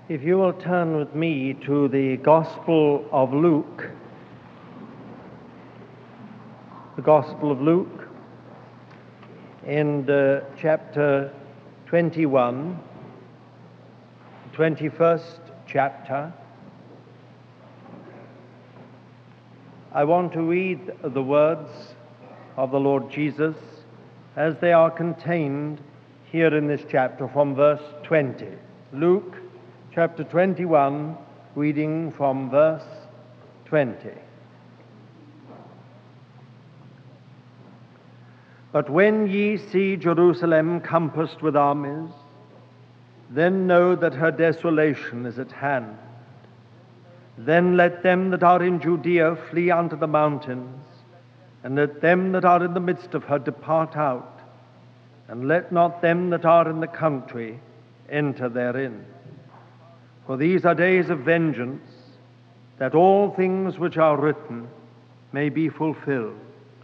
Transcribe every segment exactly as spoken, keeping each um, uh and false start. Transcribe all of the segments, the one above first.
If you will turn with me to the Gospel of Luke, the Gospel of Luke, in uh, chapter twenty-one, twenty-first chapter, I want to read the words of the Lord Jesus as they are contained here in this chapter from verse twenty. Luke chapter twenty-one, reading from verse twenty. But when ye see Jerusalem compassed with armies, then know that her desolation is at hand. Then let them that are in Judea flee unto the mountains, and let them that are in the midst of her depart out, and let not them that are in the country enter therein. For these are days of vengeance, that all things which are written may be fulfilled.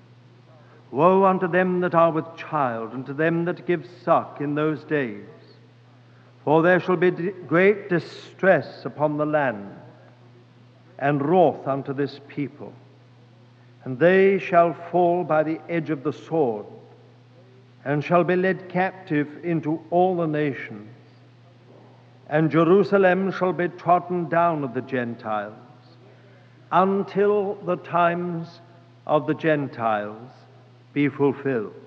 Woe unto them that are with child, and to them that give suck in those days! For there shall be great distress upon the land, and wrath unto this people. And they shall fall by the edge of the sword, and shall be led captive into all the nations. And Jerusalem shall be trodden down of the Gentiles, until the times of the Gentiles be fulfilled.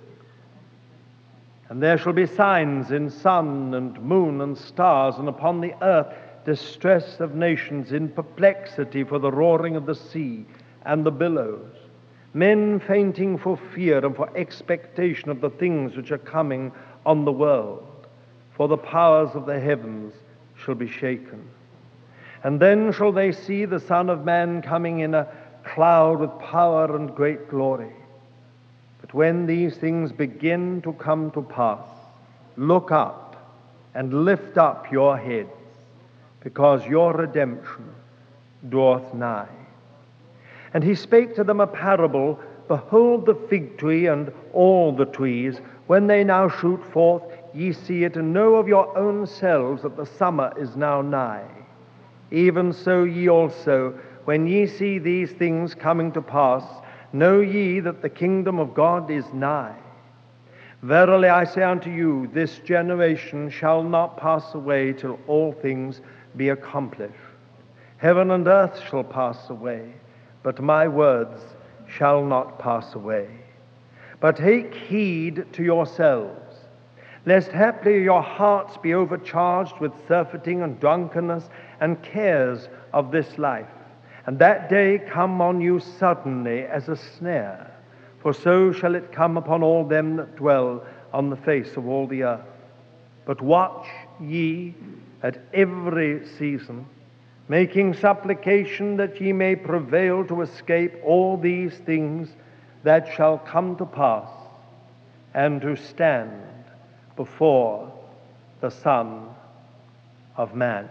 And there shall be signs in sun and moon and stars, and upon the earth distress of nations, in perplexity for the roaring of the sea and the billows, men fainting for fear and for expectation of the things which are coming on the world, for the powers of the heavens shall be shaken. And then shall they see the Son of Man coming in a cloud with power and great glory. But when these things begin to come to pass, look up and lift up your heads, because your redemption draweth nigh. And he spake to them a parable. Behold the fig tree and all the trees, when they now shoot forth, ye see it, and know of your own selves that the summer is now nigh. Even so ye also, when ye see these things coming to pass, know ye that the kingdom of God is nigh. Verily I say unto you, this generation shall not pass away till all things be accomplished. Heaven and earth shall pass away, but my words shall not pass away. But take heed to yourselves, lest haply your hearts be overcharged with surfeiting and drunkenness and cares of this life, and that day come on you suddenly as a snare. For so shall it come upon all them that dwell on the face of all the earth. But watch ye at every season, making supplication that ye may prevail to escape all these things that shall come to pass, and to stand before the Son of Man.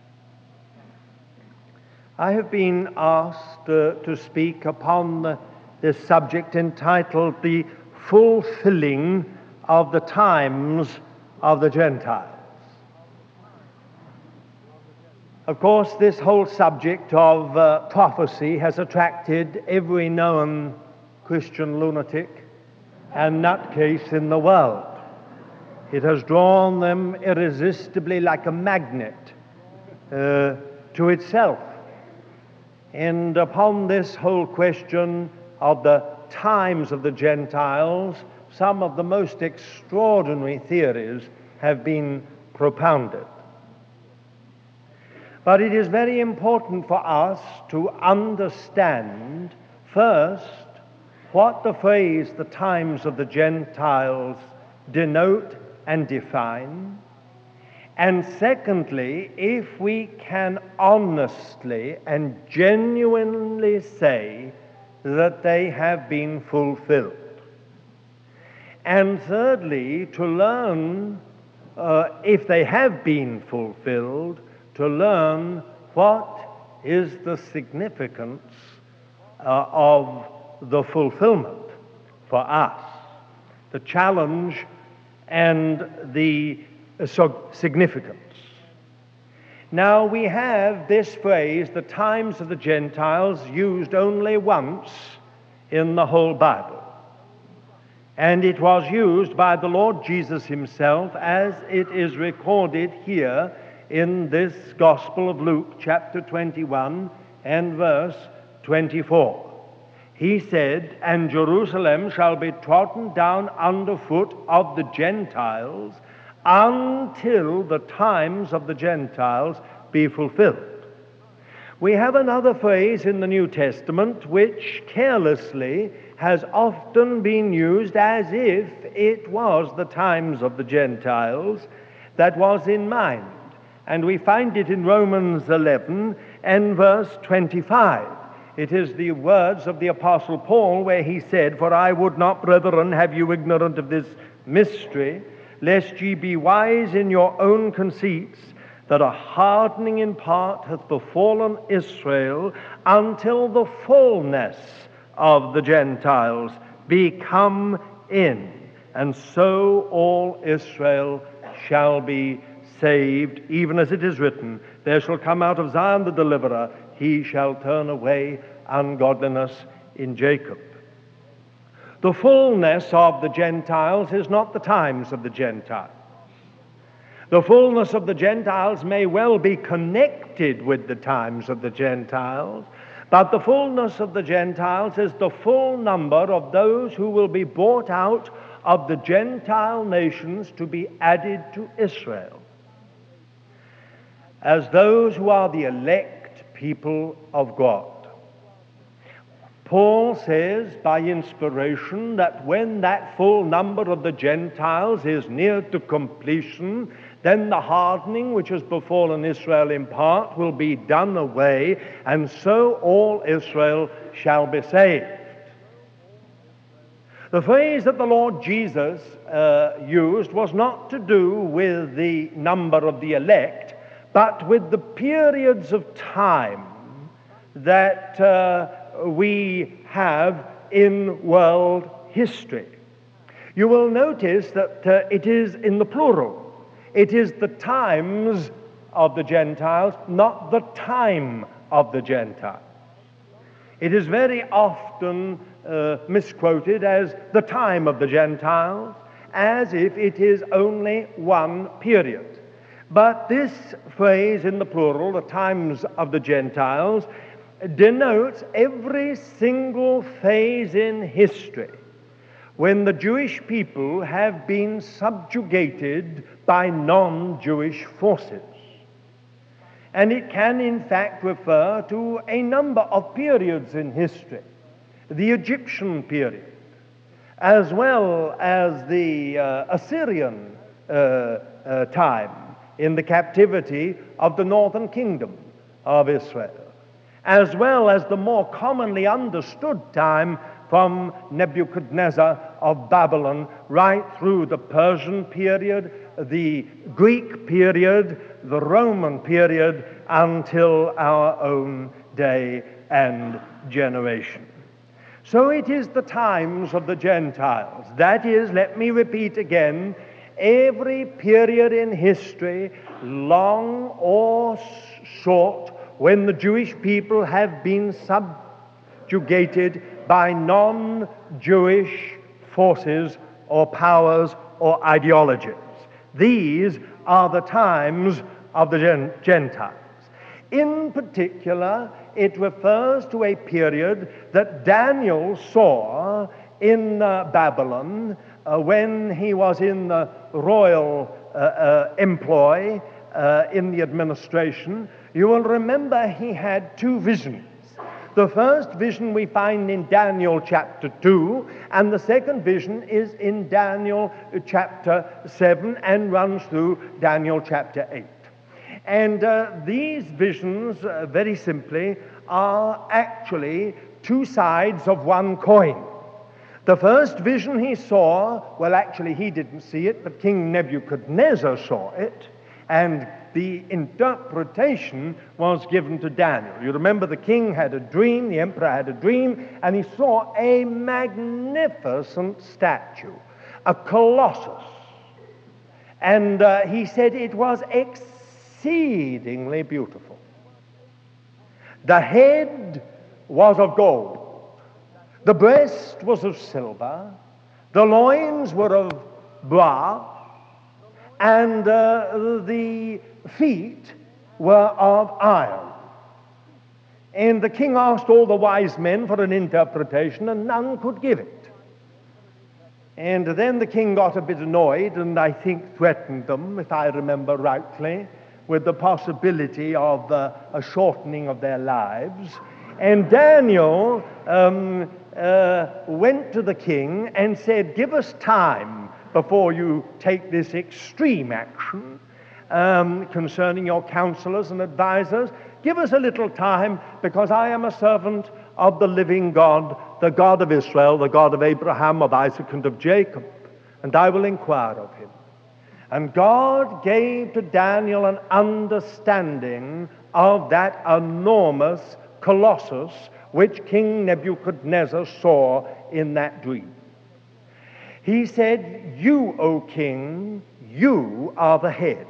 I have been asked uh, to speak upon the, this subject entitled The Fulfilling of the Times of the Gentiles. Of course, this whole subject of uh, prophecy has attracted every known Christian lunatic and nutcase in the world. It has drawn them irresistibly like a magnet uh, to itself. And upon this whole question of the times of the Gentiles, some of the most extraordinary theories have been propounded. But it is very important for us to understand, first, what the phrase "the times of the Gentiles" denote and define, and secondly, if we can honestly and genuinely say that they have been fulfilled. And thirdly, to learn, uh, if they have been fulfilled, to learn what is the significance uh, of the fulfillment for us, the challenge and the significance. Now we have this phrase, the times of the Gentiles, used only once in the whole Bible. And it was used by the Lord Jesus himself, as it is recorded here in this Gospel of Luke, chapter twenty-one and verse twenty-four. He said, "And Jerusalem shall be trodden down underfoot of the Gentiles until the times of the Gentiles be fulfilled." We have another phrase in the New Testament which carelessly has often been used as if it was the times of the Gentiles that was in mind. And we find it in Romans eleven and verse twenty-five. It is the words of the Apostle Paul where he said, "For I would not, brethren, have you ignorant of this mystery, lest ye be wise in your own conceits, that a hardening in part hath befallen Israel until the fullness of the Gentiles be come in, and so all Israel shall be saved, even as it is written, there shall come out of Zion the deliverer, he shall turn away ungodliness in Jacob." The fullness of the Gentiles is not the times of the Gentiles. The fullness of the Gentiles may well be connected with the times of the Gentiles, but the fullness of the Gentiles is the full number of those who will be brought out of the Gentile nations to be added to Israel, as those who are the elect people of God. Paul says by inspiration that when that full number of the Gentiles is near to completion, then the hardening which has befallen Israel in part will be done away, and so all Israel shall be saved. The phrase that the Lord Jesus uh, used was not to do with the number of the elect, but with the periods of time that uh, we have in world history. You will notice that uh, it is in the plural. It is the times of the Gentiles, not the time of the Gentiles. It is very often uh, misquoted as the time of the Gentiles, as if it is only one period. But this phrase in the plural, the times of the Gentiles, denotes every single phase in history when the Jewish people have been subjugated by non-Jewish forces. And it can in fact refer to a number of periods in history. The Egyptian period, as well as the uh, Assyrian uh, uh, time in the captivity of the northern kingdom of Israel, as well as the more commonly understood time from Nebuchadnezzar of Babylon right through the Persian period, the Greek period, the Roman period, until our own day and generation. So it is the times of the Gentiles. That is, let me repeat again, every period in history, long or short, when the Jewish people have been subjugated by non-Jewish forces or powers or ideologies. These are the times of the Gentiles. In particular, it refers to a period that Daniel saw in uh, Babylon uh, when he was in the royal uh, uh, employ uh, in the administration. You will remember he had two visions. The first vision we find in Daniel chapter two, and the second vision is in Daniel chapter seven and runs through Daniel chapter eight. And uh, these visions, uh, very simply, are actually two sides of one coin. The first vision he saw, well, actually he didn't see it, but King Nebuchadnezzar saw it, and the interpretation was given to Daniel. You remember the king had a dream, the emperor had a dream, and he saw a magnificent statue, a colossus. And uh, he said it was exceedingly exceedingly beautiful. The head was of gold, the breast was of silver, the loins were of brass, and uh, the feet were of iron. And the king asked all the wise men for an interpretation, and none could give it. And then the king got a bit annoyed, and I think threatened them, if I remember rightly, with the possibility of uh, a shortening of their lives. And Daniel um, uh, went to the king and said, give us time before you take this extreme action um, concerning your counselors and advisors. Give us a little time, because I am a servant of the living God, the God of Israel, the God of Abraham, of Isaac, and of Jacob, and I will inquire of him. And God gave to Daniel an understanding of that enormous colossus which King Nebuchadnezzar saw in that dream. He said, you, O king, you are the head.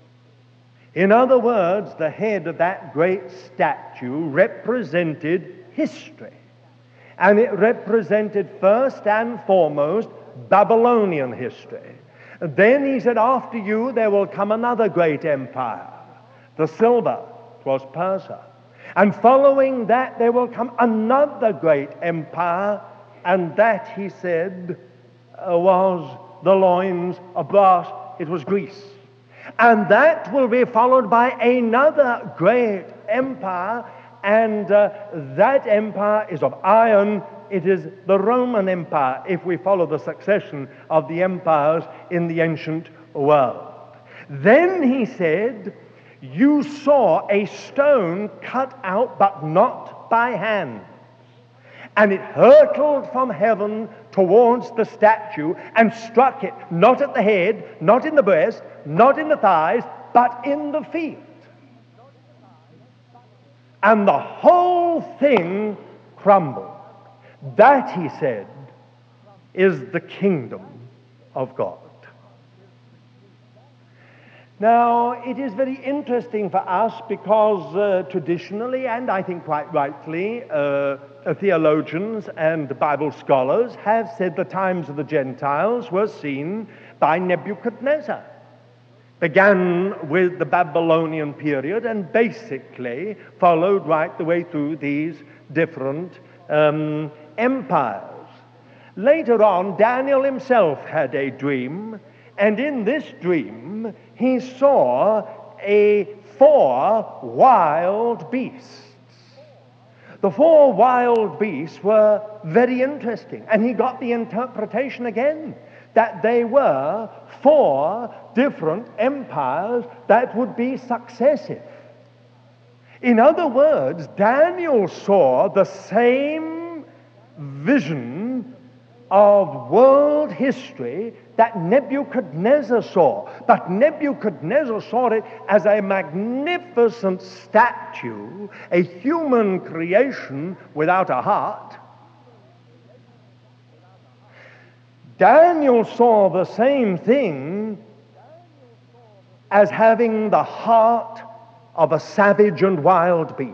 In other words, the head of that great statue represented history. And it represented first and foremost Babylonian history. Then he said, after you there will come another great empire. The silver was Persia. And following that there will come another great empire, and that, he said, uh, was the loins of brass. It was Greece. And that will be followed by another great empire, and uh, that empire is of iron. It is the Roman Empire, if we follow the succession of the empires in the ancient world. Then he said, you saw a stone cut out, but not by hand. And it hurtled from heaven towards the statue and struck it, not at the head, not in the breast, not in the thighs, but in the feet. And the whole thing crumbled. That, he said, is the kingdom of God. Now, it is very interesting for us because uh, traditionally, and I think quite rightly, uh, theologians and Bible scholars have said the times of the Gentiles were seen by Nebuchadnezzar. Began with the Babylonian period and basically followed right the way through these different um, empires. Later on, Daniel himself had a dream, and in this dream he saw a four wild beasts. The four wild beasts were very interesting, and he got the interpretation again that they were four different empires that would be successive. In other words, Daniel saw the same vision of world history that Nebuchadnezzar saw. But Nebuchadnezzar saw it as a magnificent statue, a human creation without a heart. Daniel saw the same thing as having the heart of a savage and wild beast.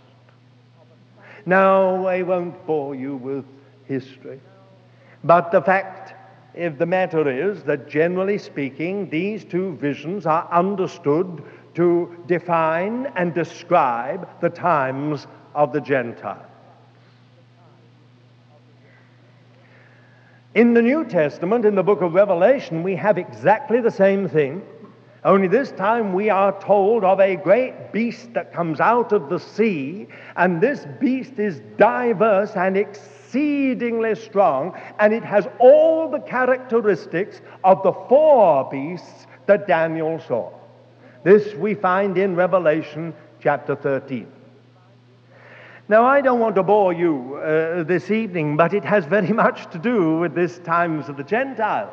Now, I won't bore you with history, but the fact of the matter is that, generally speaking, these two visions are understood to define and describe the times of the Gentiles. In the New Testament, in the book of Revelation, we have exactly the same thing, only this time we are told of a great beast that comes out of the sea, and this beast is diverse and exceedingly strong, and it has all the characteristics of the four beasts that Daniel saw. This we find in Revelation chapter thirteen. Now, I don't want to bore you uh, this evening, but it has very much to do with this times of the Gentiles.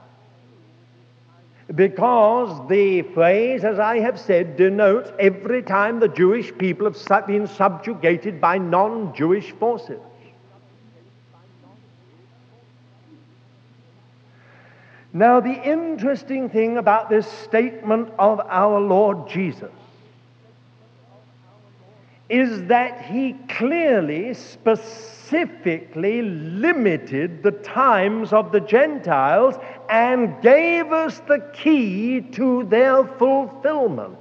Because the phrase, as I have said, denotes every time the Jewish people have been subjugated by non-Jewish forces. Now, the interesting thing about this statement of our Lord Jesus is that he clearly, specifically limited the times of the Gentiles and gave us the key to their fulfillment.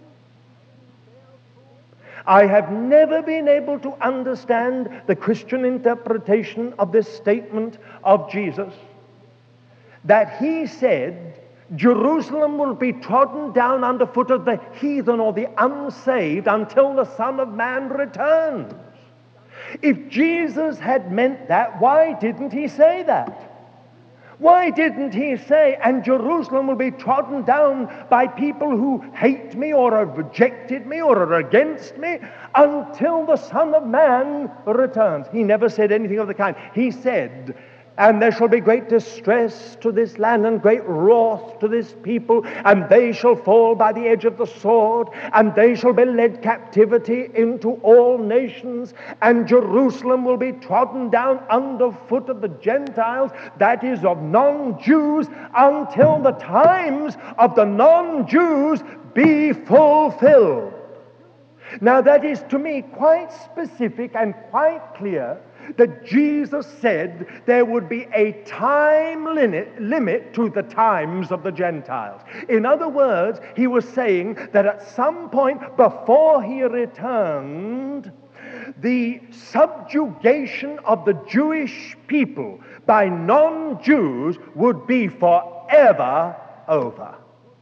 I have never been able to understand the Christian interpretation of this statement of Jesus, that he said Jerusalem will be trodden down underfoot of the heathen or the unsaved until the Son of Man returns. If Jesus had meant that, why didn't he say that? Why didn't he say, and Jerusalem will be trodden down by people who hate me or have rejected me or are against me until the Son of Man returns? He never said anything of the kind. He said, and there shall be great distress to this land and great wrath to this people, and they shall fall by the edge of the sword, and they shall be led captivity into all nations, and Jerusalem will be trodden down underfoot of the Gentiles, that is, of non-Jews, until the times of the non-Jews be fulfilled. Now that is to me quite specific and quite clear, that Jesus said there would be a time limit, limit to the times of the Gentiles. In other words, he was saying that at some point before he returned, the subjugation of the Jewish people by non-Jews would be forever over.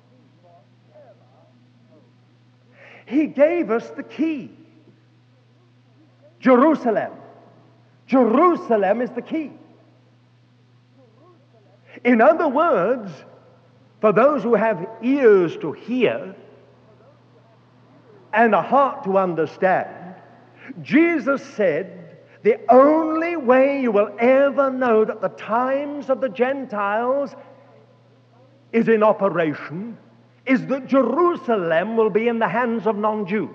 He gave us the key. Jerusalem. Jerusalem is the key. In other words, for those who have ears to hear and a heart to understand, Jesus said, the only way you will ever know that the times of the Gentiles is in operation is that Jerusalem will be in the hands of non-Jews.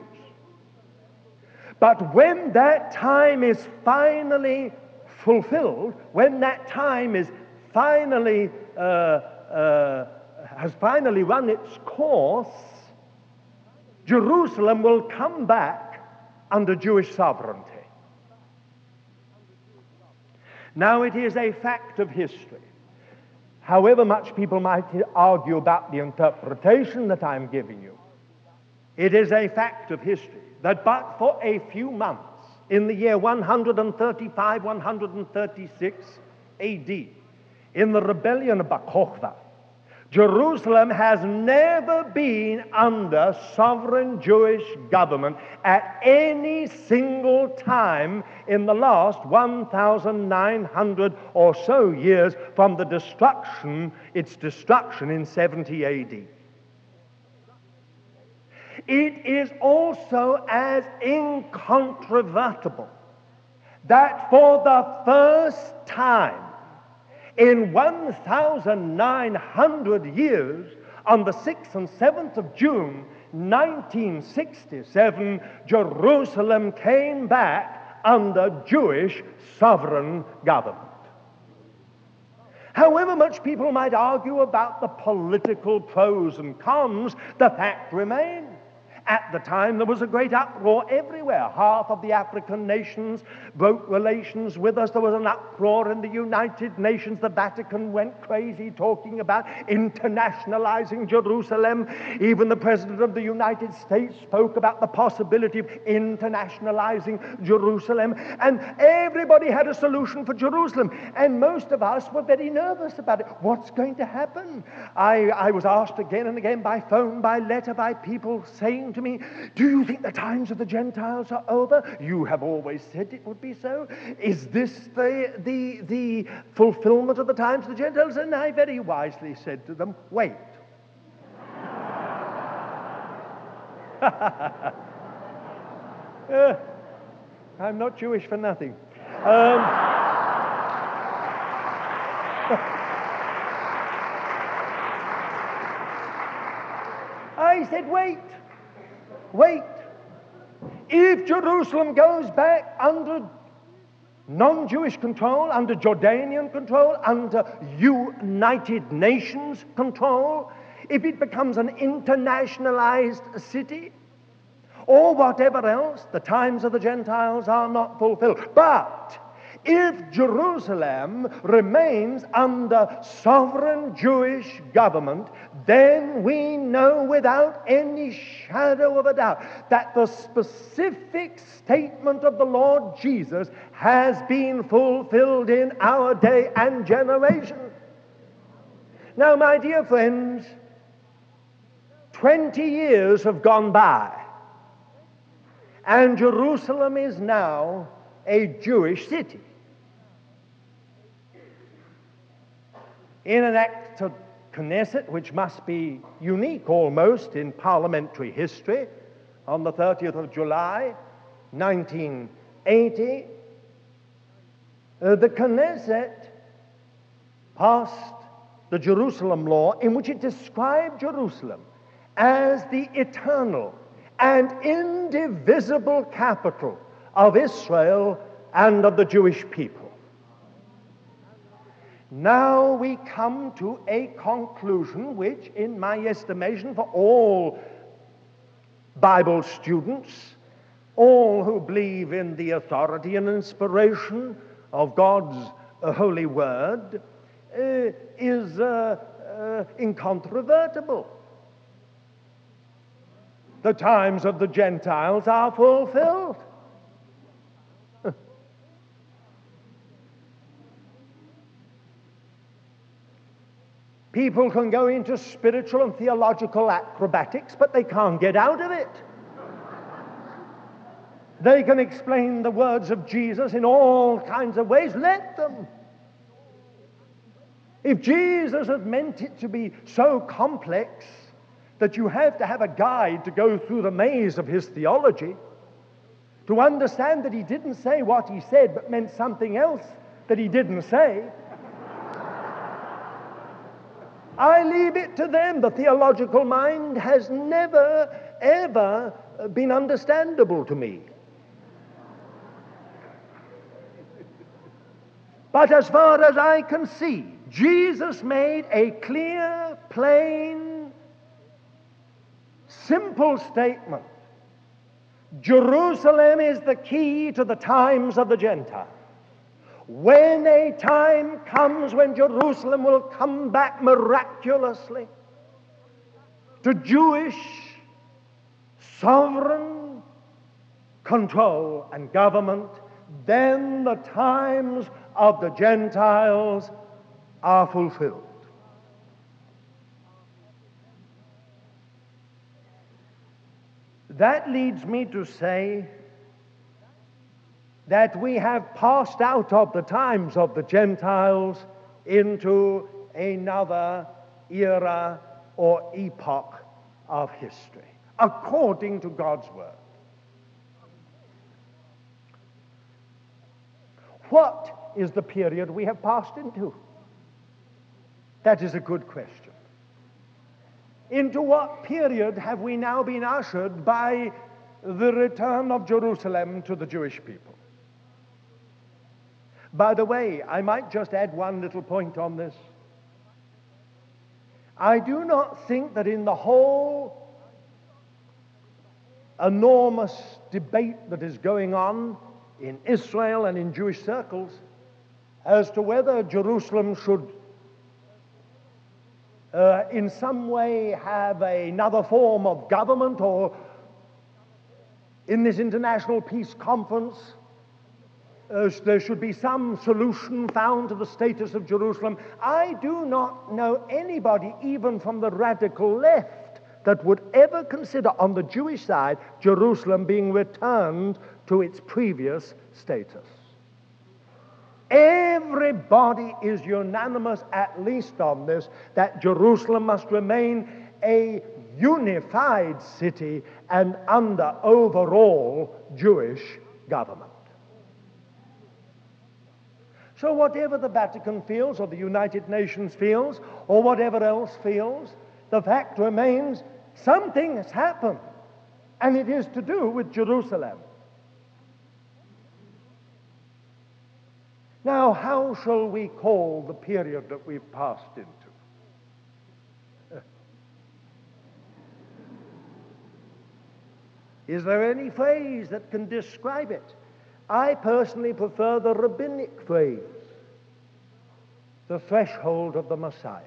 But when that time is finally fulfilled, when that time is finally uh, uh, has finally run its course, Jerusalem will come back under Jewish sovereignty. Now it is a fact of history, however much people might argue about the interpretation that I'm giving you, it is a fact of history that but for a few months, in the year one thirty-five, one thirty-six A D, in the rebellion of Bar Kokhba, Jerusalem has never been under sovereign Jewish government at any single time in the last one thousand nine hundred or so years from the destruction, its destruction in seventy A D. It is also as incontrovertible that for the first time in one thousand nine hundred years, on the sixth and seventh of June, nineteen sixty-seven, Jerusalem came back under Jewish sovereign government. However much people might argue about the political pros and cons, the fact remains. At the time, there was a great uproar everywhere. Half of the African nations broke relations with us. There was an uproar in the United Nations. The Vatican went crazy talking about internationalizing Jerusalem. Even the President of the United States spoke about the possibility of internationalizing Jerusalem. And everybody had a solution for Jerusalem. And most of us were very nervous about it. What's going to happen? I, I was asked again and again by phone, by letter, by people saying to me, do you think the times of the Gentiles are over? You have always said it would be so. Is this the, the, the fulfillment of the times of the Gentiles? And I very wisely said to them, wait. uh, I'm not Jewish for nothing. Um, I said, wait. Wait. If Jerusalem goes back under non-Jewish control, under Jordanian control, under United Nations control, if it becomes an internationalized city, or whatever else, the times of the Gentiles are not fulfilled. But if Jerusalem remains under sovereign Jewish government, then we know without any shadow of a doubt that the specific statement of the Lord Jesus has been fulfilled in our day and generation. Now, my dear friends, twenty years have gone by, and Jerusalem is now a Jewish city. In an act of Knesset, which must be unique almost in parliamentary history, on the thirtieth of July, nineteen eighty, uh, the Knesset passed the Jerusalem law in which it described Jerusalem as the eternal and indivisible capital of Israel and of the Jewish people. Now we come to a conclusion which, in my estimation, for all Bible students, all who believe in the authority and inspiration of God's uh, holy word, uh, is uh, uh, incontrovertible. The times of the Gentiles are fulfilled. People can go into spiritual and theological acrobatics, but they can't get out of it. They can explain the words of Jesus in all kinds of ways. Let them. If Jesus had meant it to be so complex that you have to have a guide to go through the maze of his theology, to understand that he didn't say what he said but meant something else that he didn't say, I leave it to them. The theological mind has never, ever been understandable to me. But as far as I can see, Jesus made a clear, plain, simple statement. Jerusalem is the key to the times of the Gentiles. When a time comes when Jerusalem will come back miraculously to Jewish sovereign control and government, then the times of the Gentiles are fulfilled. That leads me to say that we have passed out of the times of the Gentiles into another era or epoch of history, according to God's word. What is the period we have passed into? That is a good question. Into what period have we now been ushered by the return of Jerusalem to the Jewish people? By the way, I might just add one little point on this. I do not think that in the whole enormous debate that is going on in Israel and in Jewish circles as to whether Jerusalem should uh, in some way have another form of government, or in this international peace conference uh, there should be some solution found to the status of Jerusalem. I do not know anybody, even from the radical left, that would ever consider on the Jewish side Jerusalem being returned to its previous status. Everybody is unanimous, at least on this, that Jerusalem must remain a unified city and under overall Jewish government. So whatever the Vatican feels, or the United Nations feels, or whatever else feels, the fact remains something has happened, and it is to do with Jerusalem. Now, how shall we call the period that we've passed into? Is there any phrase that can describe it? I personally prefer the rabbinic phrase, the threshold of the Messiah.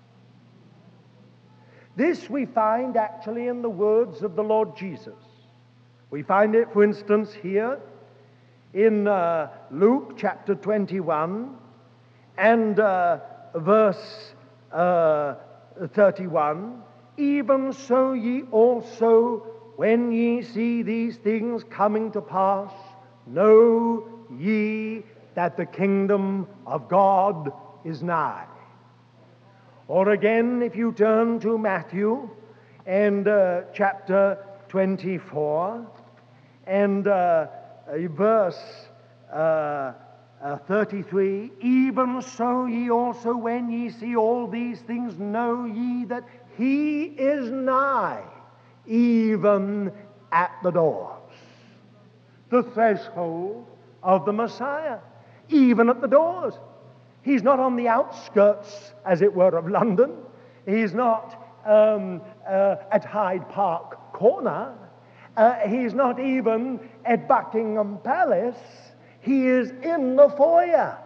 This we find actually in the words of the Lord Jesus. We find it, for instance, here in uh, Luke chapter twenty-one and uh, verse uh, thirty-one. Even so ye also, when ye see these things coming to pass, know ye that the kingdom of God is nigh. Or again, if you turn to Matthew and uh, chapter twenty-four and uh, verse uh, uh, thirty-three, even so ye also, when ye see all these things, know ye that he is nigh, even at the doors. The threshold of the Messiah, even at the doors. He's not on the outskirts, as it were, of London. He's not um, uh, at Hyde Park Corner. Uh, he's not even at Buckingham Palace. He is in the foyer.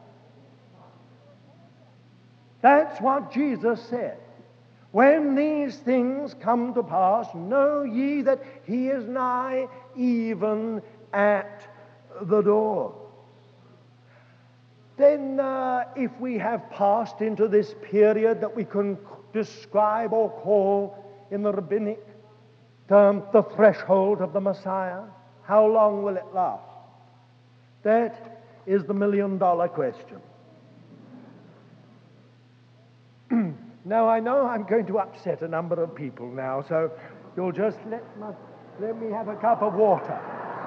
That's what Jesus said. When these things come to pass, know ye that he is nigh, even at the door. Then uh, if we have passed into this period that we can describe or call in the rabbinic term the threshold of the Messiah, how long will it last? That is the million dollar question. Now I know I'm going to upset a number of people now, so you'll just let, my, let me have a cup of water.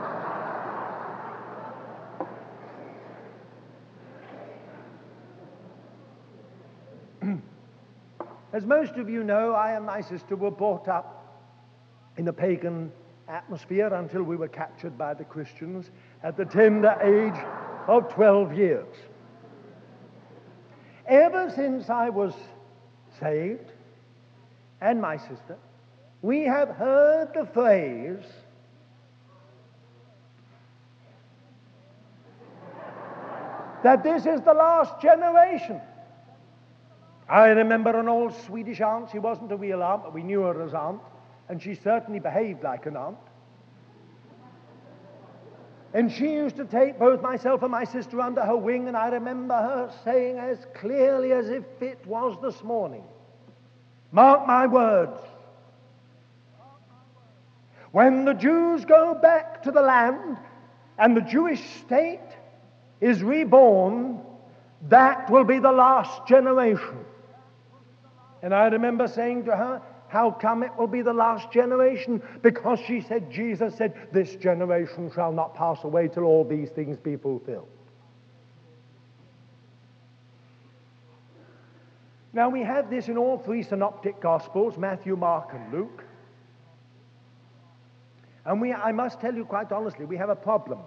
As most of you know, I and my sister were brought up in a pagan atmosphere until we were captured by the Christians at the tender age of twelve years. Ever since I was saved, and my sister, we have heard the phrase, that this is the last generation. I remember an old Swedish aunt. She wasn't a real aunt, but we knew her as aunt, and she certainly behaved like an aunt. And she used to take both myself and my sister under her wing, and I remember her saying as clearly as if it was this morning, mark my words, when the Jews go back to the land and the Jewish state is reborn, that will be the last generation. And I remember saying to her, how come it will be the last generation? Because she said, Jesus said, this generation shall not pass away till all these things be fulfilled. Now we have this in all three synoptic gospels, Matthew, Mark, and Luke. And we, I must tell you quite honestly, we have a problem.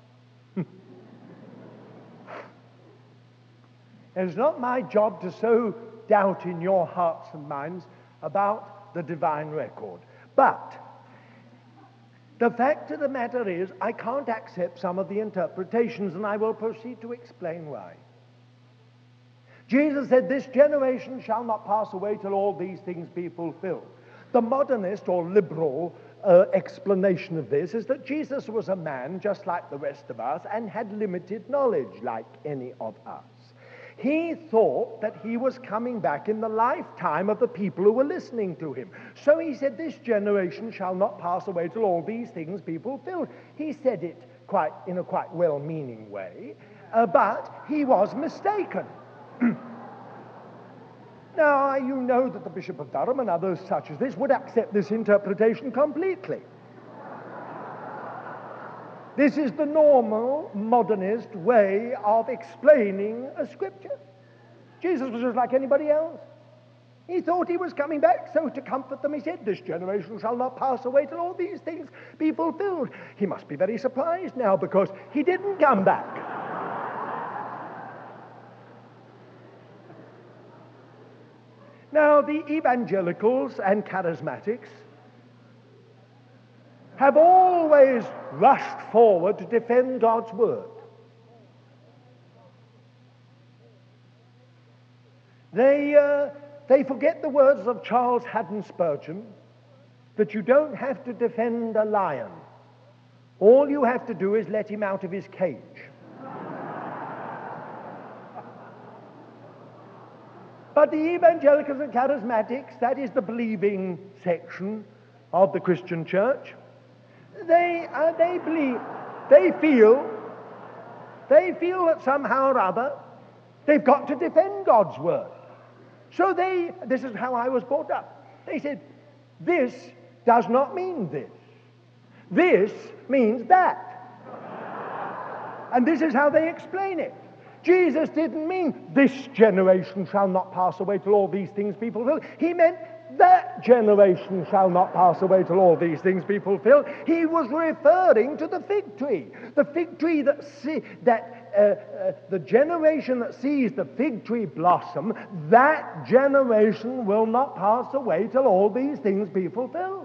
It's not my job to sow doubt in your hearts and minds about the divine record. But the fact of the matter is, I can't accept some of the interpretations, and I will proceed to explain why. Jesus said, this generation shall not pass away till all these things be fulfilled. The modernist or liberal uh, explanation of this is that Jesus was a man just like the rest of us and had limited knowledge like any of us. He thought that he was coming back in the lifetime of the people who were listening to him. So he said, this generation shall not pass away till all these things be fulfilled. He said it quite in a quite well-meaning way, uh, but he was mistaken. Now, you know that the Bishop of Durham and others such as this would accept this interpretation completely. This is the normal modernist way of explaining a scripture. Jesus was just like anybody else. He thought he was coming back, so to comfort them he said, this generation shall not pass away till all these things be fulfilled. He must be very surprised now because he didn't come back. Now, the evangelicals and charismatics have always rushed forward to defend God's word. They, uh, they forget the words of Charles Haddon Spurgeon, that you don't have to defend a lion. All you have to do is let him out of his cage. But the evangelicals and charismatics, that is the believing section of the Christian church, they, uh, they believe, they feel, they feel that somehow or other they've got to defend God's word. So they, this is how I was brought up. They said, this does not mean this. This means that. And this is how they explain it. Jesus didn't mean this generation shall not pass away till all these things be fulfilled. He meant that generation shall not pass away till all these things be fulfilled. He was referring to the fig tree. The fig tree that, see, that uh, uh, the generation that sees the fig tree blossom, that generation will not pass away till all these things be fulfilled.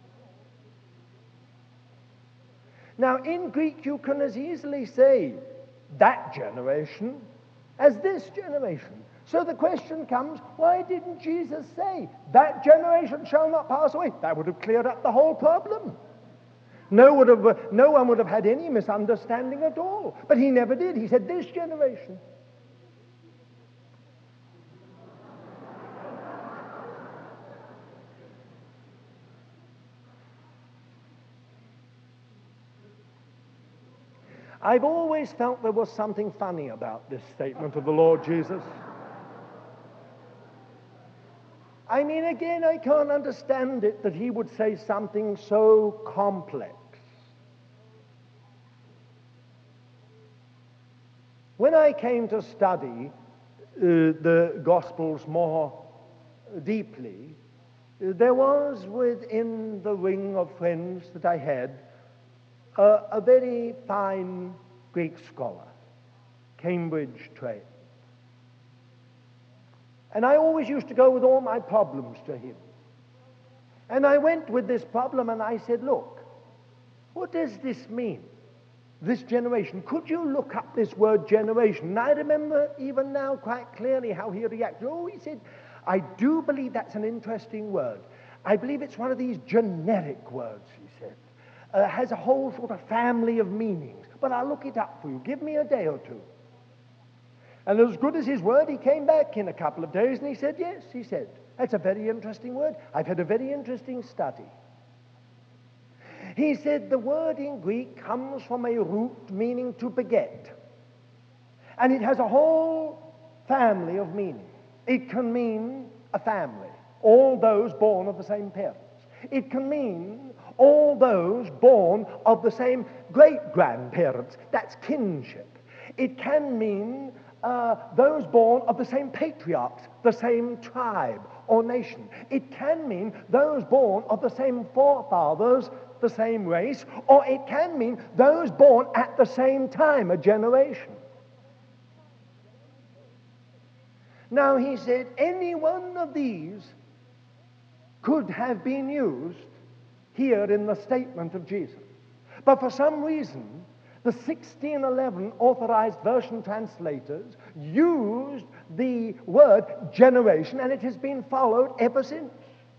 Now, in Greek, you can as easily say that generation as this generation. So the question comes, why didn't Jesus say, that generation shall not pass away? That would have cleared up the whole problem. No, would have, no one would have had any misunderstanding at all. But he never did. He said, this generation. I've always felt there was something funny about this statement of the Lord Jesus. I mean, again, I can't understand it that he would say something so complex. When I came to study uh, the Gospels more deeply, uh, there was within the ring of friends that I had Uh, a very fine Greek scholar, Cambridge trained. And I always used to go with all my problems to him. And I went with this problem and I said, look, what does this mean? This generation. Could you look up this word generation? And I remember even now quite clearly how he reacted. Oh, he said, I do believe that's an interesting word. I believe it's one of these generic words, he said. Uh, has a whole sort of family of meanings. But I'll look it up for you. Give me a day or two. And as good as his word, he came back in a couple of days and he said, yes, he said, that's a very interesting word. I've had a very interesting study. He said the word in Greek comes from a root meaning to beget. And it has a whole family of meanings. It can mean a family, all those born of the same parents. It can mean all those born of the same great-grandparents. That's kinship. It can mean uh, those born of the same patriarchs, the same tribe or nation. It can mean those born of the same forefathers, the same race, or it can mean those born at the same time, a generation. Now, he said, any one of these could have been used here in the statement of Jesus. But for some reason, the sixteen eleven Authorized Version translators used the word generation, and it has been followed ever since.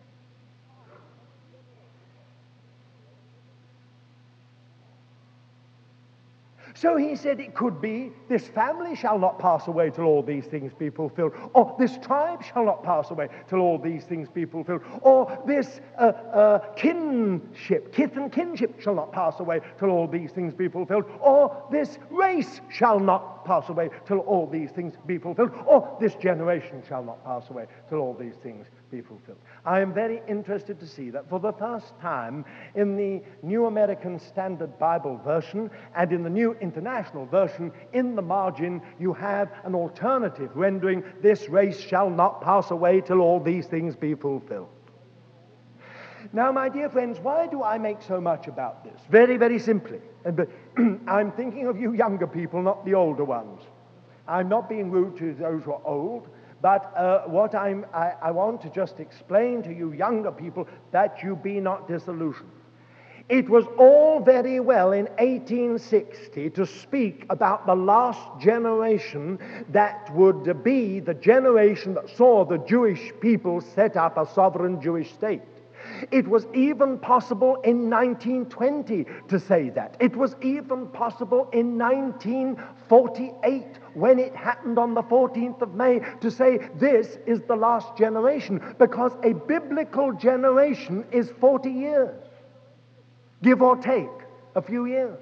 So he said it could be, this family shall not pass away till all these things be fulfilled, or this tribe shall not pass away till all these things be fulfilled, or this uh, uh, kinship, kith and kinship shall not pass away till all these things be fulfilled, or this race shall not pass away till all these things be fulfilled, or this generation shall not pass away till all these things be fulfilled. I am very interested to see that for the first time in the New American Standard Bible Version and in the New International Version, in the margin you have an alternative rendering, this race shall not pass away till all these things be fulfilled. Now, my dear friends, why do I make so much about this? Very, very simply. And I'm thinking of you younger people, not the older ones. I'm not being rude to those who are old, But uh, what I'm, I, I want to just explain to you younger people, that you be not disillusioned. It was all very well in eighteen sixty to speak about the last generation that would be the generation that saw the Jewish people set up a sovereign Jewish state. It was even possible in nineteen twenty to say that. It was even possible in nineteen forty-eight, when it happened on the fourteenth of May, to say this is the last generation, because a biblical generation is forty years. Give or take a few years.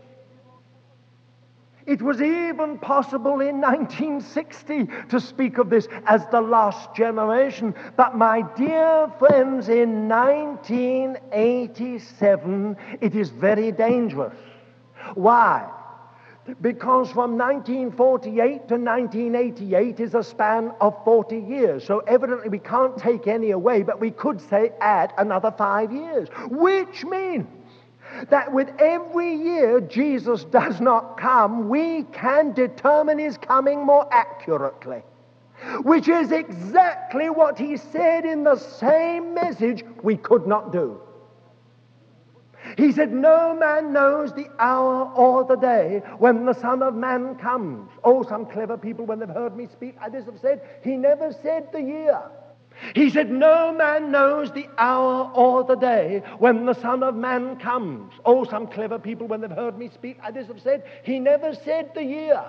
It was even possible in nineteen sixty to speak of this as the last generation. But my dear friends, in nineteen eighty-seven, it is very dangerous. Why? Because from nineteen forty-eight to nineteen eighty-eight is a span of forty years. So evidently we can't take any away, but we could say add another five years, which means that with every year Jesus does not come, we can determine his coming more accurately, which is exactly what he said in the same message we could not do. He said, no man knows the hour or the day when the Son of Man comes. Oh, some clever people, when they've heard me speak, I just have said, he never said the year. He said, no man knows the hour or the day when the Son of Man comes. Oh, some clever people, when they've heard me speak, I just have said, he never said the year.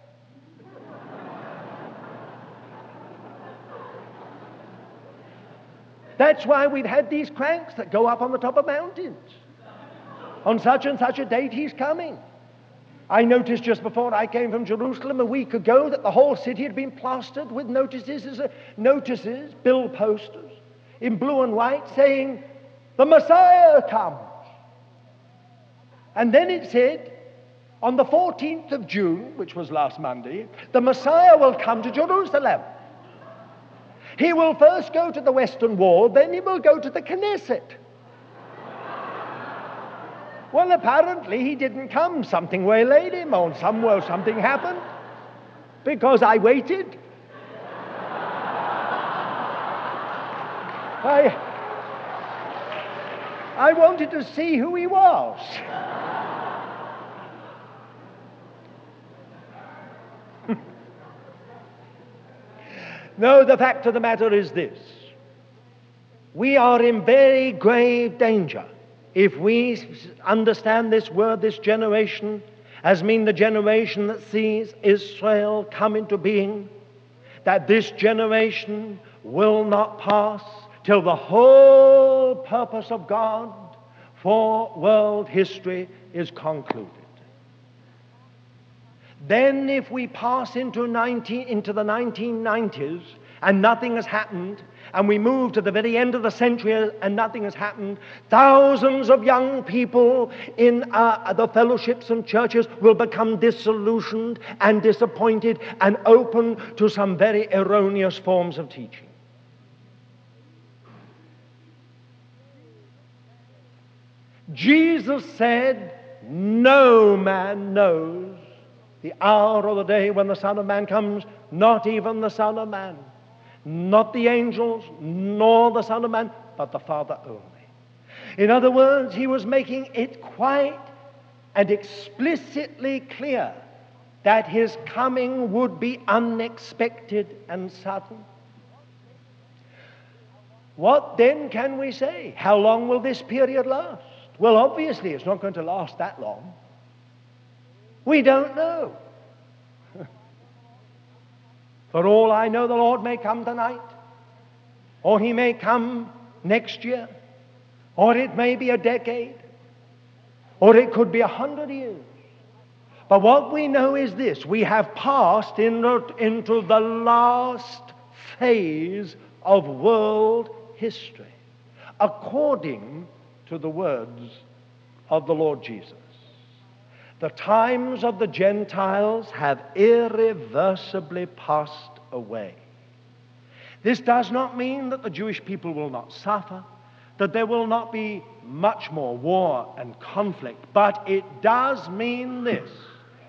That's why we've had these cranks that go up on the top of mountains. On such and such a date, he's coming. I noticed just before I came from Jerusalem a week ago that the whole city had been plastered with notices, as a, notices, bill posters, in blue and white, saying, the Messiah comes. And then it said, on the fourteenth of June, which was last Monday, the Messiah will come to Jerusalem. He will first go to the Western Wall, then he will go to the Knesset. Well, apparently he didn't come. Something waylaid him, or somewhere something happened, because I waited. I, I wanted to see who he was. No, the fact of the matter is this. We are in very grave danger if we understand this word, this generation, as mean the generation that sees Israel come into being, that this generation will not pass till the whole purpose of God for world history is concluded. Then if we pass into, nineteen, into the nineteen nineties and nothing has happened, and we move to the very end of the century and nothing has happened, thousands of young people in uh, the fellowships and churches will become disillusioned and disappointed and open to some very erroneous forms of teaching. Jesus said, no man knows the hour or the day when the Son of Man comes, not even the Son of Man. Not the angels, nor the Son of Man, but the Father only. In other words, he was making it quite and explicitly clear that his coming would be unexpected and sudden. What then can we say? How long will this period last? Well, obviously it's not going to last that long. We don't know. For all I know, the Lord may come tonight, or he may come next year, or it may be a decade, or it could be a hundred years. But what we know is this: we have passed into, into the last phase of world history, according to the words of the Lord Jesus. The times of the Gentiles have irreversibly passed away. This does not mean that the Jewish people will not suffer, that there will not be much more war and conflict, but it does mean this,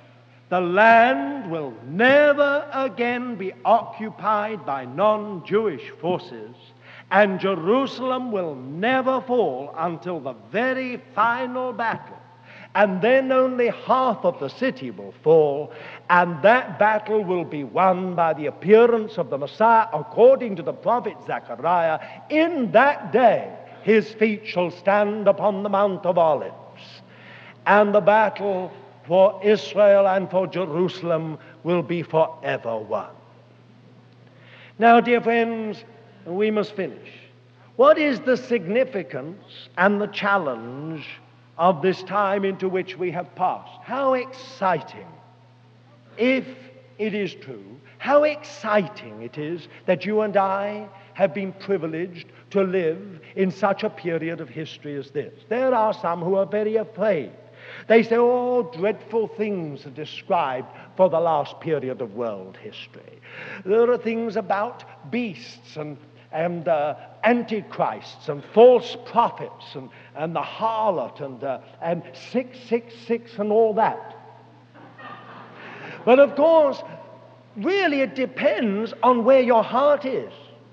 The land will never again be occupied by non-Jewish forces, and Jerusalem will never fall until the very final battle. And then only half of the city will fall, and that battle will be won by the appearance of the Messiah, according to the prophet Zechariah. In that day his feet shall stand upon the Mount of Olives, and the battle for Israel and for Jerusalem will be forever won. Now, dear friends, we must finish. What is the significance and the challenge of this time into which we have passed? How exciting, if it is true, how exciting it is that you and I have been privileged to live in such a period of history as this. There are some who are very afraid. They say all dreadful things are described for the last period of world history. There are things about beasts and and uh, antichrists and false prophets and, and the harlot and, uh, and six six six and all that. But of course, really it depends on where your heart is.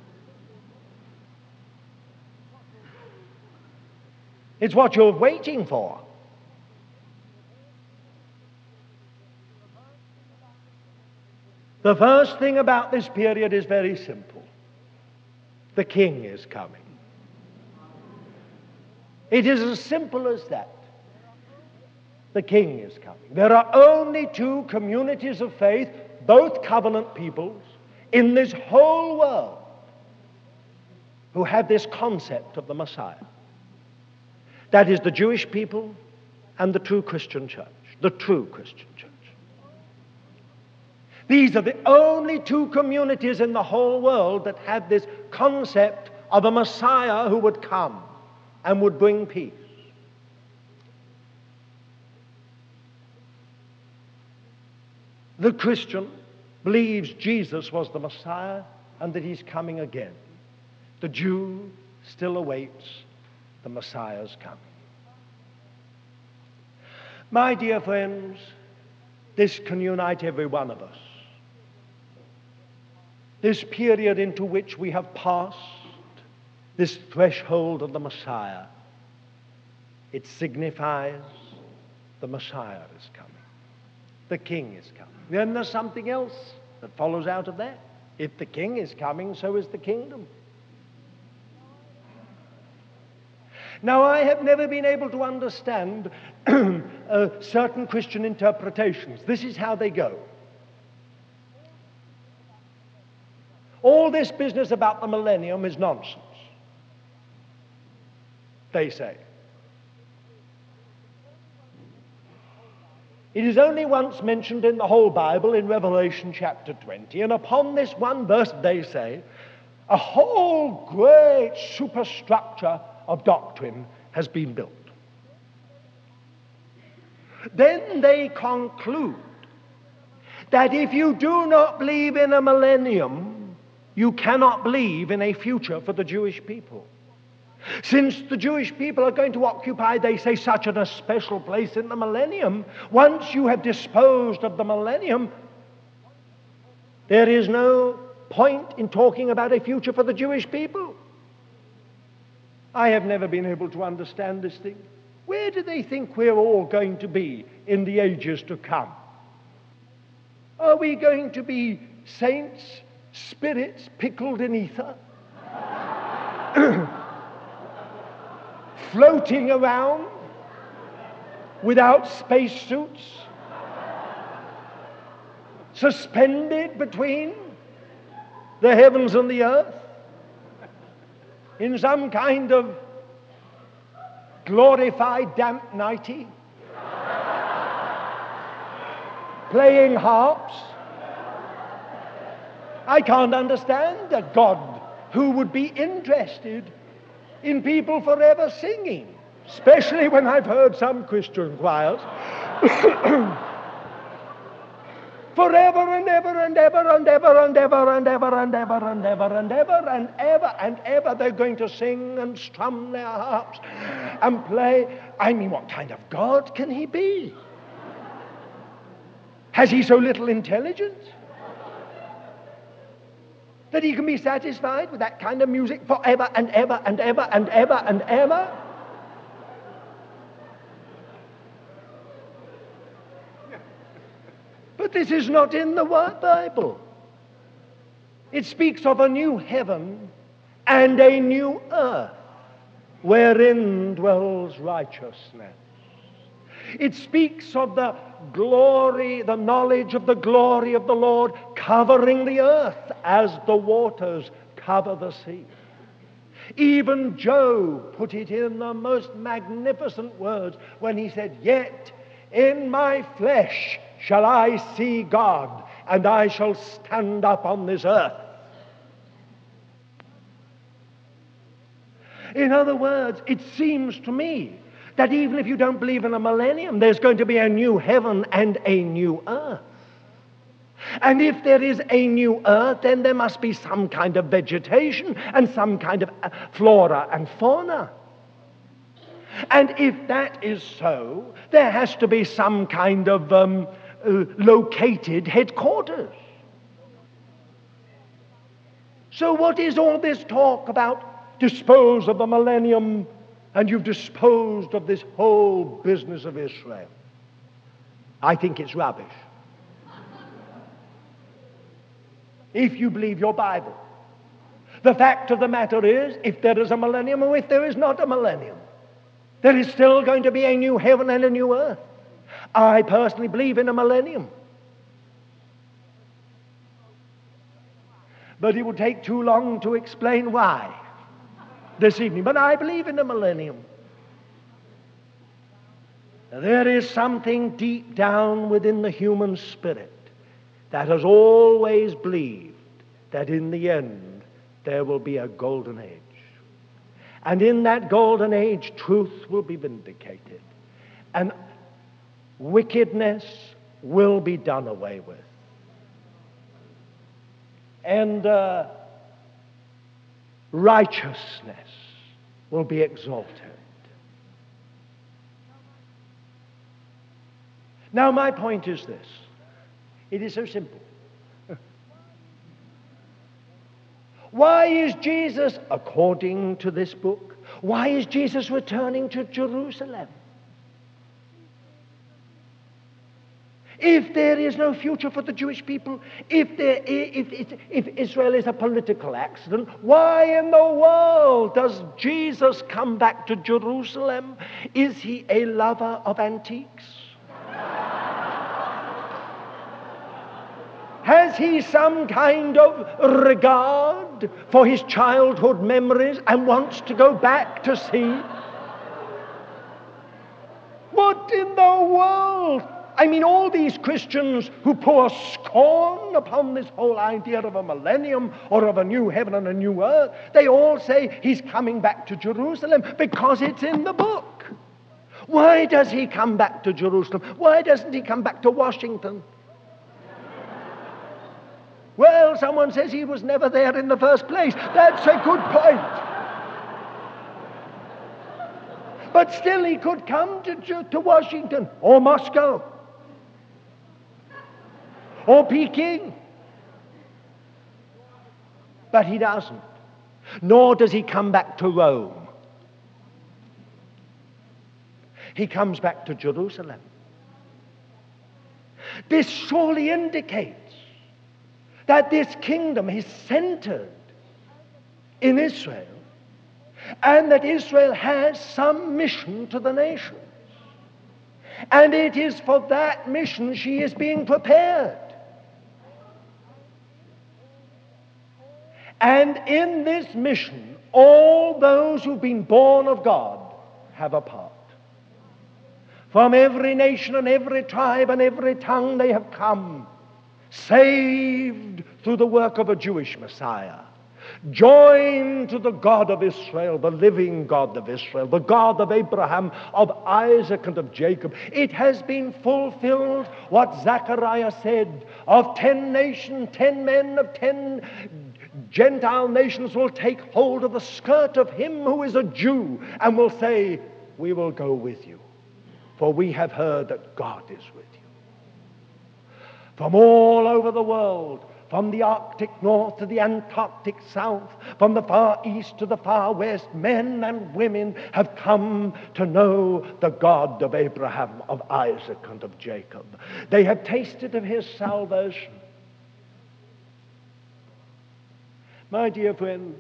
It's what you're waiting for. The first thing about this period is very simple. The King is coming. It is as simple as that. The King is coming. There are only two communities of faith, both covenant peoples, in this whole world who have this concept of the Messiah. That is the Jewish people and the true Christian church. The true Christian church. These are the only two communities in the whole world that have this concept of a Messiah who would come and would bring peace. The Christian believes Jesus was the Messiah and that he's coming again. The Jew still awaits the Messiah's coming. My dear friends, this can unite every one of us. This period into which we have passed, this threshold of the Messiah, it signifies the Messiah is coming. The King is coming. Then there's something else that follows out of that. If the King is coming, so is the kingdom. Now, I have never been able to understand uh, certain Christian interpretations. This is how they go. All this business about the millennium is nonsense, they say. It is only once mentioned in the whole Bible in Revelation chapter twenty, and upon this one verse, they say, a whole great superstructure of doctrine has been built. Then they conclude that if you do not believe in a millennium, you cannot believe in a future for the Jewish people. Since the Jewish people are going to occupy, they say, such an special place in the millennium, once you have disposed of the millennium, there is no point in talking about a future for the Jewish people. I have never been able to understand this thing. Where do they think we're all going to be in the ages to come? Are we going to be saints, spirits pickled in ether, floating around without spacesuits, suspended between the heavens and the earth in some kind of glorified damp nightie, playing harps? I can't understand a God who would be interested in people forever singing, especially when I've heard some Christian choirs. Forever and ever and ever and ever and ever and ever and ever and ever and ever and ever and ever they're going to sing and strum their harps and play. I mean, what kind of God can he be? Has he so little intelligence that he can be satisfied with that kind of music forever and ever and ever and ever and ever? But this is not in the Bible. It speaks of a new heaven and a new earth wherein dwells righteousness. It speaks of the glory, the knowledge of the glory of the Lord covering the earth as the waters cover the sea. Even Job put it in the most magnificent words when he said, "Yet in my flesh shall I see God, and I shall stand up on this earth." In other words, it seems to me that even if you don't believe in a millennium, there's going to be a new heaven and a new earth. And if there is a new earth, then there must be some kind of vegetation and some kind of flora and fauna. And if that is so, there has to be some kind of um, uh, located headquarters. So what is all this talk about? Dispose of the millennium, and you've disposed of this whole business of Israel. I think it's rubbish. If you believe your Bible. The fact of the matter is, if there is a millennium or if there is not a millennium, there is still going to be a new heaven and a new earth. I personally believe in a millennium. But it would take too long to explain why this evening. But I believe in the millennium. There is something deep down within the human spirit that has always believed that in the end there will be a golden age. And in that golden age, truth will be vindicated. And wickedness will be done away with. And uh, righteousness will be exalted. Now, my point is this. It is so simple. Why is Jesus, according to this book, why is Jesus returning to Jerusalem? If there is no future for the Jewish people, if, there, if, if, if Israel is a political accident, why in the world does Jesus come back to Jerusalem? Is he a lover of antiques? Has he some kind of regard for his childhood memories and wants to go back to see? What in the world? I mean, all these Christians who pour scorn upon this whole idea of a millennium or of a new heaven and a new earth, they all say he's coming back to Jerusalem because it's in the book. Why does he come back to Jerusalem? Why doesn't he come back to Washington? Well, someone says he was never there in the first place. That's a good point. But still, he could come to, to Washington or Moscow or Peking. But he doesn't. Nor does he come back to Rome. He comes back to Jerusalem. This surely indicates that this kingdom is centered in Israel, and that Israel has some mission to the nations. And it is for that mission she is being prepared. And in this mission, all those who've been born of God have a part. From every nation and every tribe and every tongue they have come, saved through the work of a Jewish Messiah, joined to the God of Israel, the living God of Israel, the God of Abraham, of Isaac, and of Jacob. It has been fulfilled what Zechariah said, of ten nations, ten men of ten Gentile nations will take hold of the skirt of him who is a Jew and will say, we will go with you, for we have heard that God is with you. from all over the world, from the Arctic north to the Antarctic south, from the far east to the far west, men and women have come to know the God of Abraham, of Isaac, and of Jacob. They have tasted of his salvation. My dear friends,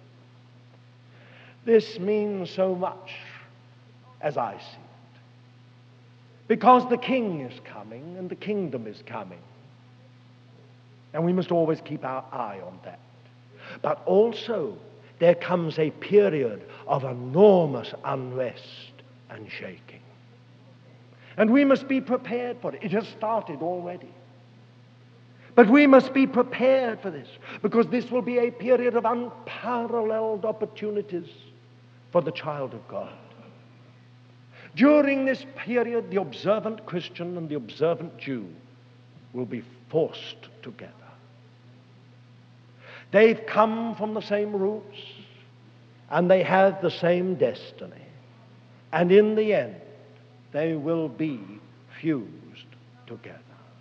this means so much as I see it, because the King is coming and the kingdom is coming. And we must always keep our eye on that. But also, there comes a period of enormous unrest and shaking. And we must be prepared for it. It has started already. But we must be prepared for this, because this will be a period of unparalleled opportunities for the child of God. During this period, the observant Christian and the observant Jew will be forced together. They've come from the same roots, and they have the same destiny. And in the end, they will be fused together.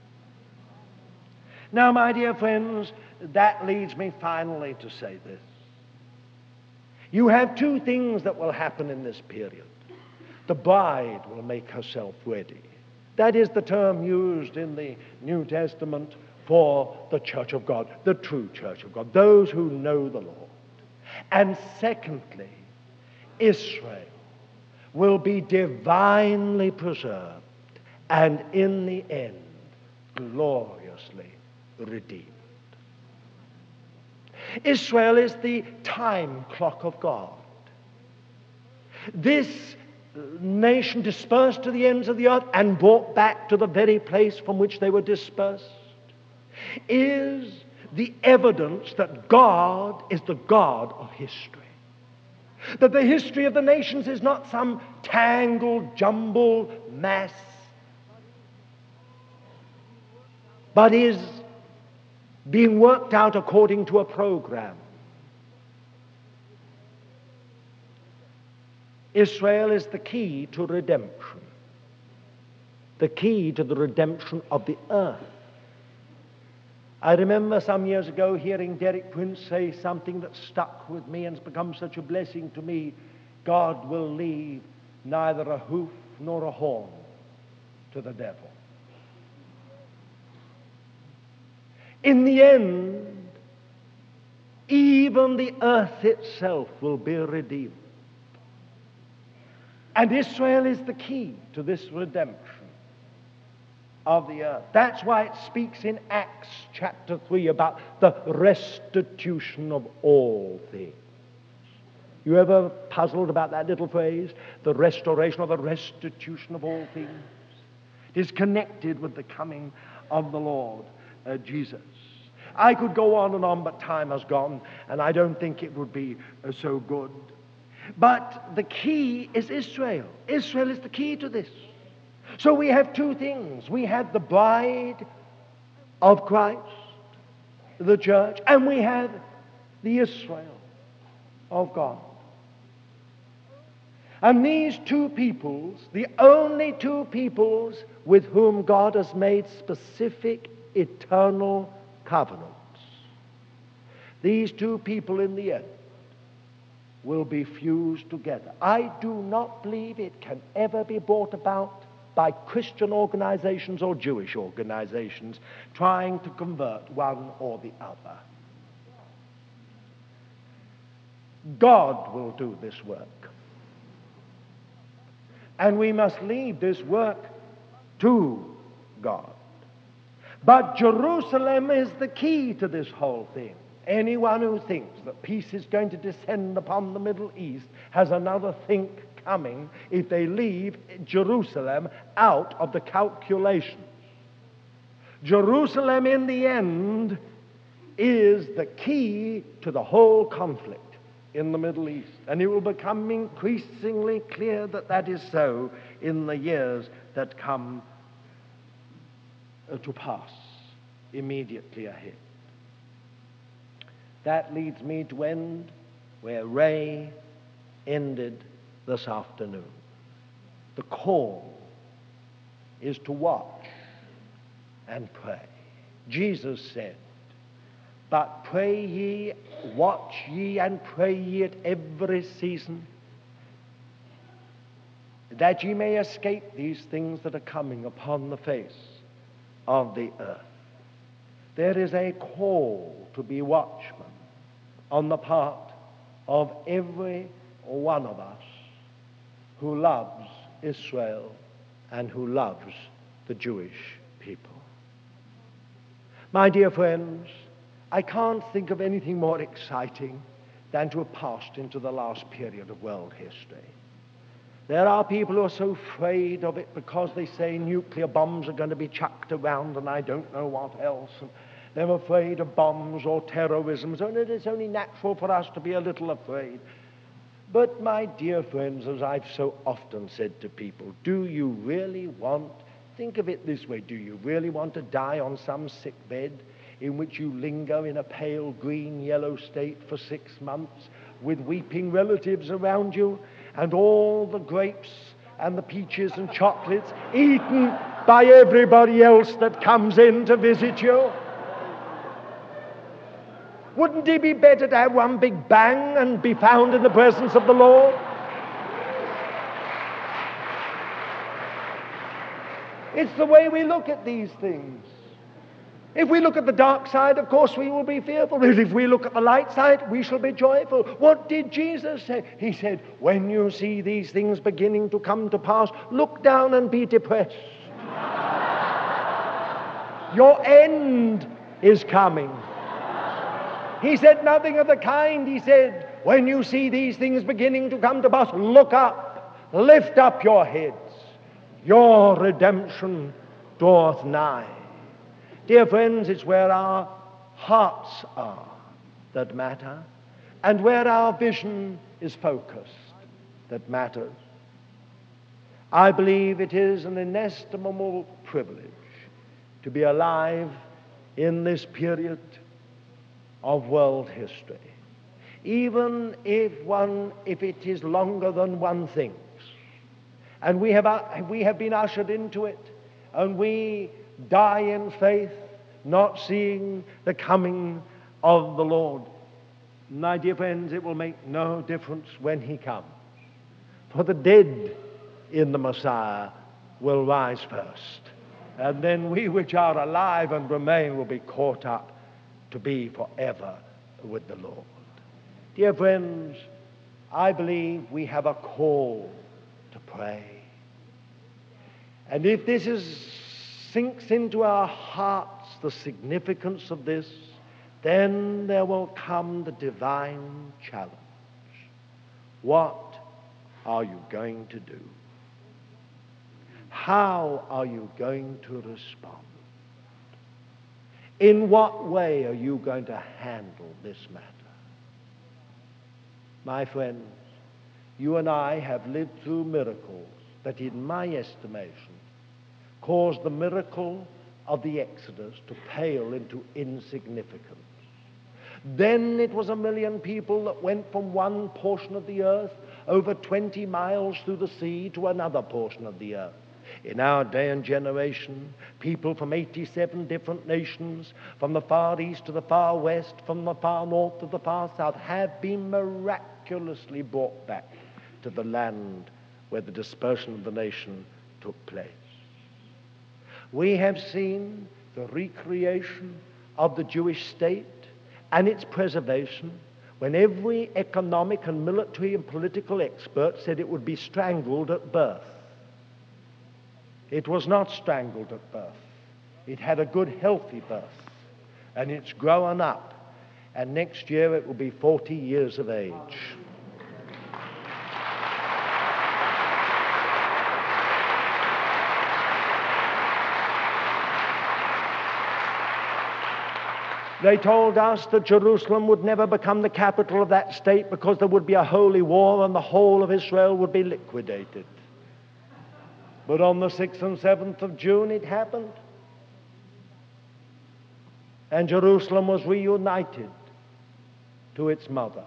Now, my dear friends, that leads me finally to say this. You have two things that will happen in this period. The bride will make herself ready. That is the term used in the New Testament for the church of God, the true church of God, those who know the Lord. And secondly, Israel will be divinely preserved and in the end gloriously redeemed. Israel is the time clock of God. This nation dispersed to the ends of the earth and brought back to the very place from which they were dispersed is the evidence that God is the God of history. That the history of the nations is not some tangled, jumbled mass, but is being worked out according to a program. Israel is the key to redemption, the key to the redemption of the earth. I remember some years ago hearing Derek Prince say something that stuck with me and has become such a blessing to me. God will leave neither a hoof nor a horn to the devil. In the end, even the earth itself will be redeemed. And Israel is the key to this redemption of the earth. That's why it speaks in Acts chapter three about the restitution of all things. You ever puzzled about that little phrase? The restoration or the restitution of all things. It is connected with the coming of the Lord uh, Jesus. I could go on and on, but time has gone, and I don't think it would be uh, so good. But the key is Israel. Israel is the key to this. So we have two things. We have the bride of Christ, the church, and we have the Israel of God. And these two peoples, the only two peoples with whom God has made specific eternal covenants, these two people in the end will be fused together. I do not believe it can ever be brought about by Christian organizations or Jewish organizations trying to convert one or the other. God will do this work. And we must leave this work to God. But Jerusalem is the key to this whole thing. Anyone who thinks that peace is going to descend upon the Middle East has another think coming if they leave Jerusalem out of the calculations. Jerusalem, in the end, is the key to the whole conflict in the Middle East. And it will become increasingly clear that that is so in the years that come to pass immediately ahead. That leads me to end where Ray ended this afternoon. The call is to watch and pray. Jesus said, "But pray ye, watch ye, and pray ye at every season, that ye may escape these things that are coming upon the face of the earth." There is a call to be watchmen on the part of every one of us who loves Israel and who loves the Jewish people. My dear friends, I can't think of anything more exciting than to have passed into the last period of world history. There are people who are so afraid of it because they say nuclear bombs are going to be chucked around and I don't know what else. And they're afraid of bombs or terrorism. So it's only natural for us to be a little afraid. But my dear friends, as I've so often said to people, do you really want, think of it this way, do you really want to die on some sick bed in which you linger in a pale green yellow state for six months with weeping relatives around you and all the grapes and the peaches and chocolates eaten by everybody else that comes in to visit you? Wouldn't it be better to have one big bang and be found in the presence of the Lord? It's the way we look at these things. If we look at the dark side, of course we will be fearful. If we look at the light side, we shall be joyful. What did Jesus say? He said, when you see these things beginning to come to pass, look down and be depressed. Your end is coming. He said nothing of the kind. He said, when you see these things beginning to come to pass, look up, lift up your heads. Your redemption doth nigh. Dear friends, it's where our hearts are that matter, and where our vision is focused that matters. I believe it is an inestimable privilege to be alive in this period of world history, even if one, if it is longer than one thinks. And we have, uh, we have been ushered into it, and we die in faith, not seeing the coming of the Lord. My dear friends, it will make no difference when he comes, for the dead in the Messiah will rise first, and then we which are alive and remain will be caught up to be forever with the Lord. Dear friends, I believe we have a call to pray. And if this is, sinks into our hearts, the significance of this, then there will come the divine challenge. What are you going to do? How are you going to respond? In what way are you going to handle this matter? My friends, you and I have lived through miracles that, in my estimation, caused the miracle of the Exodus to pale into insignificance. Then it was a million people that went from one portion of the earth over twenty miles through the sea to another portion of the earth. In our day and generation, people from eighty-seven different nations, from the far east to the far west, from the far north to the far south, have been miraculously brought back to the land where the dispersion of the nation took place. We have seen the recreation of the Jewish state and its preservation when every economic and military and political expert said it would be strangled at birth. It was not strangled at birth. It had a good, healthy birth, and it's grown up, and next year it will be forty years of age. They told us that Jerusalem would never become the capital of that state because there would be a holy war and the whole of Israel would be liquidated. But on the sixth and seventh of June it happened. And Jerusalem was reunited to its mother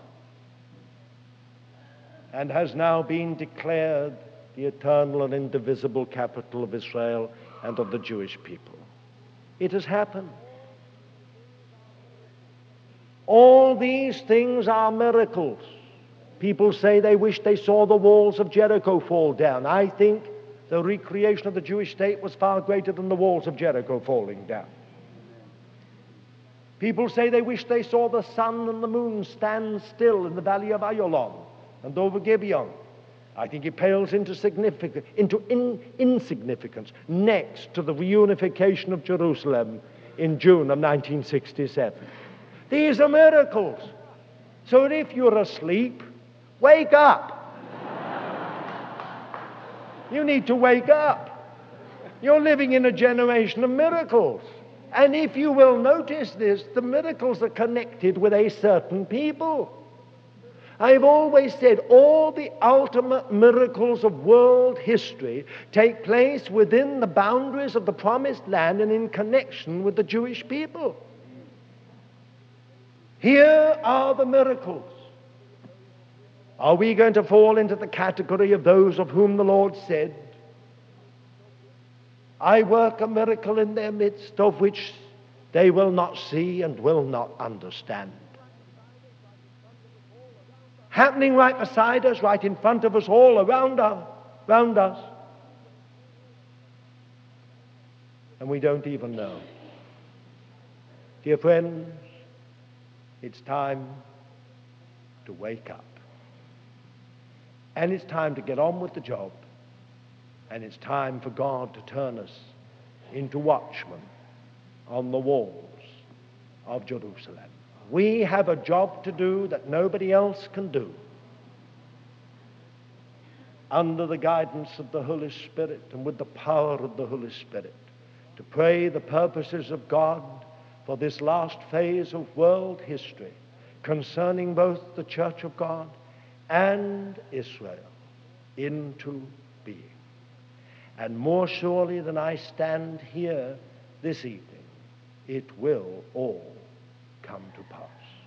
and has now been declared the eternal and indivisible capital of Israel and of the Jewish people. It has happened. All these things are miracles. People say they wish they saw the walls of Jericho fall down. I think the recreation of the Jewish state was far greater than the walls of Jericho falling down. People say they wish they saw the sun and the moon stand still in the valley of Ayalon and over Gibeon. I think it pales into, significant, into in, insignificance next to the reunification of Jerusalem in June of nineteen sixty-seven. These are miracles. So if you're asleep, wake up. You need to wake up. You're living in a generation of miracles. And if you will notice this, the miracles are connected with a certain people. I've always said all the ultimate miracles of world history take place within the boundaries of the promised land and in connection with the Jewish people. Here are the miracles. Are we going to fall into the category of those of whom the Lord said, I work a miracle in their midst of which they will not see and will not understand? Happening right beside us, right in front of us, all around us, around us. And we don't even know. Dear friends, it's time to wake up. And it's time to get on with the job. And it's time for God to turn us into watchmen on the walls of Jerusalem. We have a job to do that nobody else can do. Under the guidance of the Holy Spirit and with the power of the Holy Spirit, to pray the purposes of God for this last phase of world history concerning both the Church of God and Israel into being. And more surely than I stand here this evening, it will all come to pass.